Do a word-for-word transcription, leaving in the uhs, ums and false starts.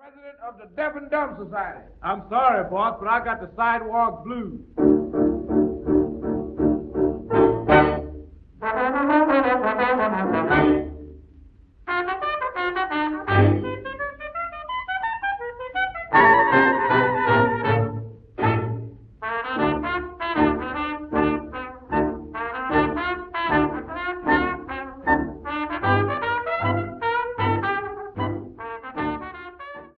President of the Deaf and Dumb Society. I'm sorry, boss, but I got the sidewalk blues.